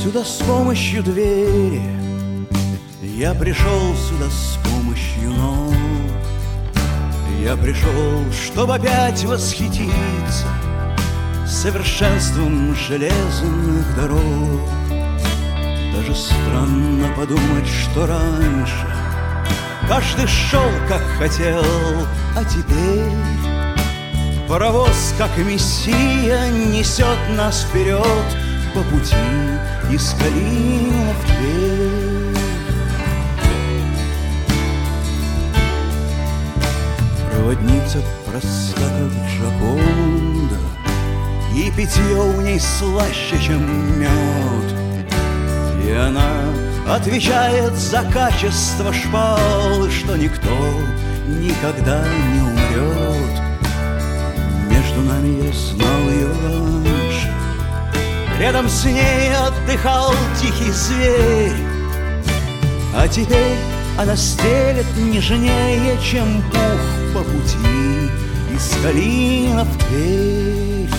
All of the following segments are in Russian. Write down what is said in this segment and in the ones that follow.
сюда с помощью двери, я пришел сюда с помощью ног. Я пришел, чтобы опять восхититься совершенством железных дорог. Даже странно подумать, что раньше каждый шел, как хотел, а теперь паровоз, как мессия, несет нас вперед по пути из Калина в Тверь. Проводница проста, как Джоконда, и питье у ней слаще, чем мед. И она отвечает за качество шпал, что никто никогда не умрет. Между нами я знал ее раньше, рядом с ней отдыхал тихий зверь. А теперь она стелет нежнее, чем пух, по пути из Калина в Тверь.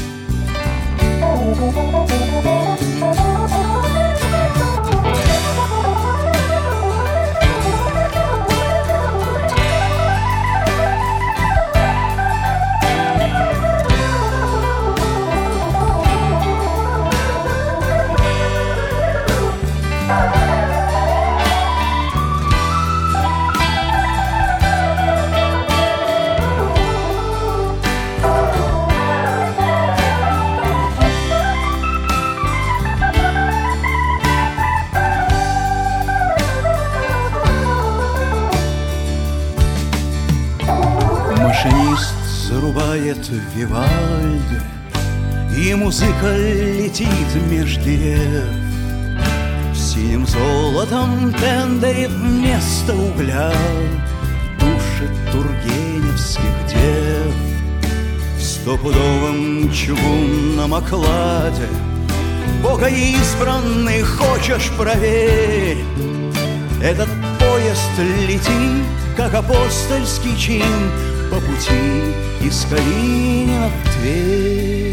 Машинист зарубает Вивальди, и музыка летит меж дерев. В синем золотом тендере вместо угля души тургеневских дев. В стопудовом чугунном окладе Бога избранный хочешь проверь. Этот поезд летит, как апостольский чин, по пути из Калина в Тверь.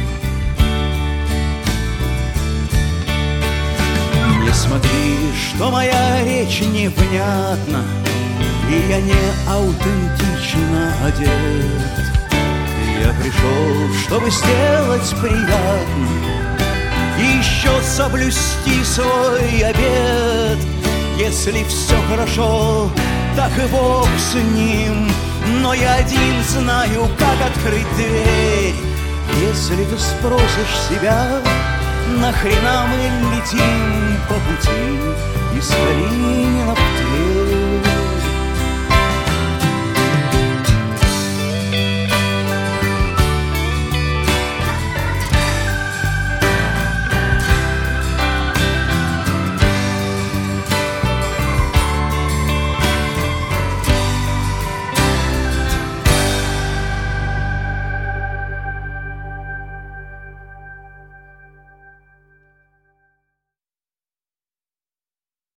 Не смотри, что моя речь невнятна, и я не аутентично одет. Я пришел, чтобы сделать приятно и еще соблюсти свой обет. Если все хорошо, так и Бог с ним, но я один знаю, как открыть дверь. Если ты спросишь себя, нахрена мы летим по пути из Калина в Тверь.